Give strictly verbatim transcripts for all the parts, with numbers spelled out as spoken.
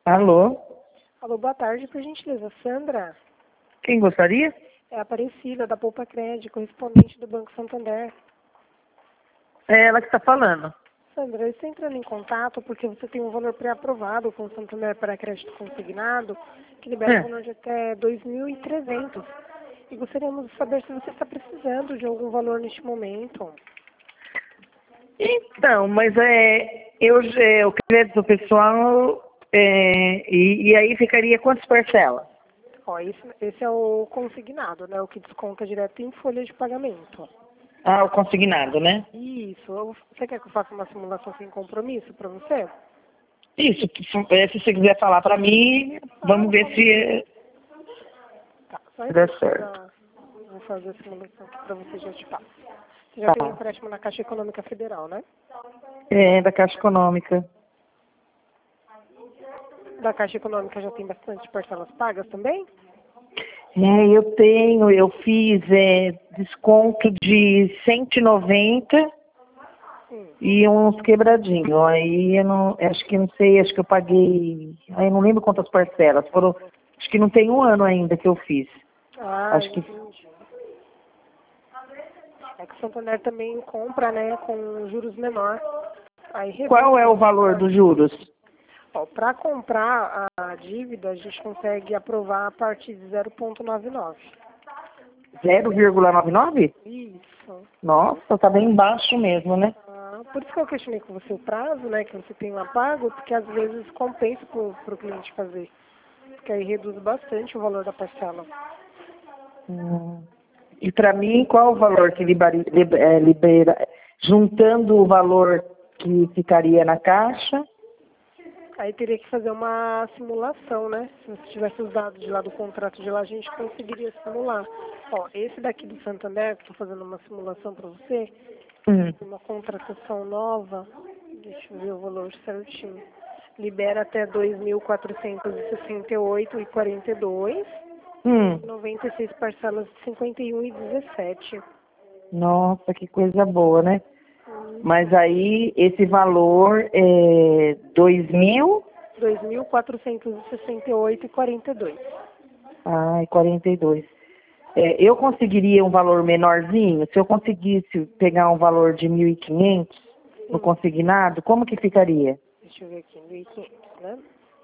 Alô? Alô, boa tarde, por gentileza. Sandra, Quem gostaria? é a Aparecida, da Poupa Crédito, correspondente do Banco Santander. É ela que está falando. Sandra, eu estou entrando em contato porque você tem um valor pré-aprovado com o Santander para crédito consignado, que libera um É. valor de até dois mil e trezentos. E gostaríamos de saber se você está precisando de algum valor neste momento. Então, mas é, eu, é, o crédito pessoal, é, e, e aí ficaria quantas parcelas? Ó, esse, esse é o consignado, né? O que desconta direto em folha de pagamento. Ah, o consignado, né? Isso. Você quer que eu faça uma simulação sem compromisso para você? Isso, é, se você quiser falar para mim, vamos ver se é, Tá, só dá isso. certo. Vou fazer a simulação aqui para você já te passo. Você já tem um Tá. empréstimo na Caixa Econômica Federal, né? É, da Caixa Econômica. Da Caixa Econômica já tem bastante parcelas pagas também? É, eu tenho, eu fiz é, desconto de cento e noventa Hum. e uns quebradinhos. Aí eu não, acho que não sei, acho que eu paguei, aí eu não lembro quantas parcelas. Foram, acho que não tem um ano ainda que eu fiz. Ah, Acho que entendi. É que o Santander também compra, né, com juros menor. Aí qual reduz é o valor dos juros? Para comprar a dívida, a gente consegue aprovar a partir de zero vírgula noventa e nove. zero vírgula noventa e nove? Isso. Nossa, tá bem baixo mesmo, né? Ah, por isso que eu questionei com você o prazo, né, que você tem lá pago, porque às vezes compensa para o cliente fazer. Porque aí reduz bastante o valor da parcela. Hum. E para mim, qual o valor que libera, libera, libera, juntando o valor que ficaria na caixa? Aí teria que fazer uma simulação, né? Se você tivesse os dados de lá do contrato de lá, a gente conseguiria simular. Ó, esse daqui do Santander, que estou fazendo uma simulação para você, Hum. uma contratação nova, deixa eu ver o valor certinho. Libera até dois mil quatrocentos e sessenta e oito reais e quarenta e dois centavos, Hum. noventa e seis parcelas de cinquenta e um reais e dezessete centavos. Nossa, que coisa boa, né? Hum, Mas aí esse valor é dois mil? dois mil quatrocentos e sessenta e oito reais e quarenta e dois centavos. Ai, quarenta e dois. É, eu conseguiria um valor menorzinho? Se eu conseguisse pegar um valor de mil e quinhentos no Sim, consignado, como que ficaria? deixa eu ver aqui, mil e quinhentos, né?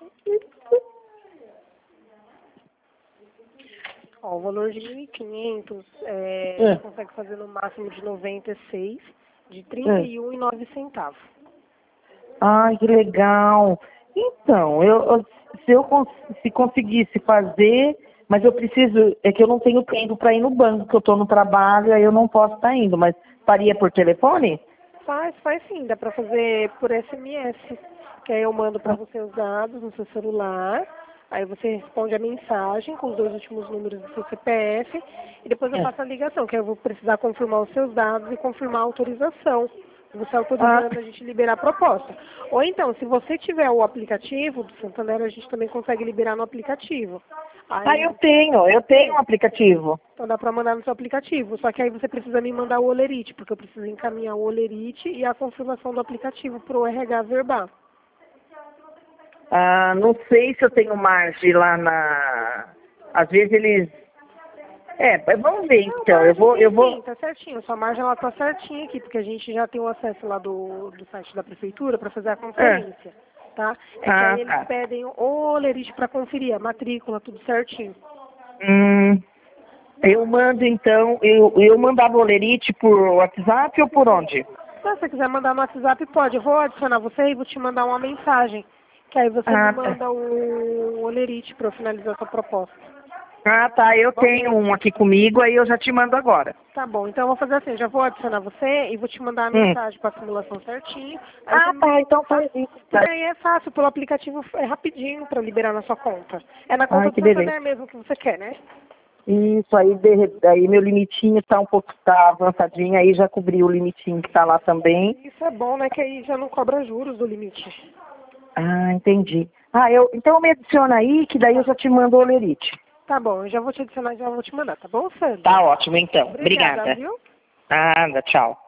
Ó, o valor de mil e quinhentos é, a É, gente consegue fazer no máximo de noventa e seis, de trinta é. e um reais e nove centavos. Ai, que legal. Então, eu, eu- se eu cons- se conseguisse fazer, mas eu preciso, é que eu não tenho tempo para ir no banco, que eu estou no trabalho, aí eu não posso estar indo, mas faria por telefone? Faz, faz sim, dá pra fazer por S M S, que aí eu mando pra Ah, você os dados no seu celular, aí você responde a mensagem com os dois últimos números do seu C P F, e depois eu é. faço a ligação, que aí eu vou precisar confirmar os seus dados e confirmar a autorização. Você Ah, autorizando a gente liberar a proposta. Ou então, se você tiver o aplicativo do Santander, a gente também consegue liberar no aplicativo. ah, eu Aí, tenho, eu tenho tem. um aplicativo. Então dá para mandar no seu aplicativo. Só que aí você precisa me mandar o olerite, porque eu preciso encaminhar o olerite e a confirmação do aplicativo para o R H verbal. Ah, não sei se eu tenho margem lá na. Às vezes eles. É, mas vamos ver Não, então. Eu margem vou, tem eu sim, vou. tá certinho. Sua margem ela tá certinha aqui, porque a gente já tem o acesso lá do, do site da prefeitura para fazer a É. conferência, tá? É que Ah, aí eles tá. pedem o olerite para conferir, a matrícula, tudo certinho. Hum, eu mando então, eu, eu mandava o Olerite por WhatsApp ou por onde? Se você quiser mandar no WhatsApp, pode. Eu vou adicionar você e vou te mandar uma mensagem. Que aí você me Ah, tá. manda o olerite para eu finalizar a sua proposta. Ah, tá, eu tenho um aqui comigo, aí eu já te mando agora. Tá bom, então eu vou fazer assim, eu já vou adicionar você e vou te mandar a Hum. mensagem com a simulação certinho. Aí você Ah, me... tá, então tá? faz isso. Tá. Porque aí é fácil, pelo aplicativo é rapidinho para liberar na sua conta. É na conta Ai, do que beleza. Santander mesmo que você quer, né? Isso, aí, de, aí meu limitinho tá um pouco tá avançadinho, aí já cobri o limitinho que tá lá também. Isso é bom, né? Que aí já não cobra juros do limite. Ah, entendi. Ah, eu, então me adiciona aí, que daí eu Tá. já te mando o Olerite. Tá bom, eu já vou te adicionar e já vou te mandar, tá bom, Sandra? Tá ótimo, então. Obrigada, Obrigada. viu? Nada, tchau.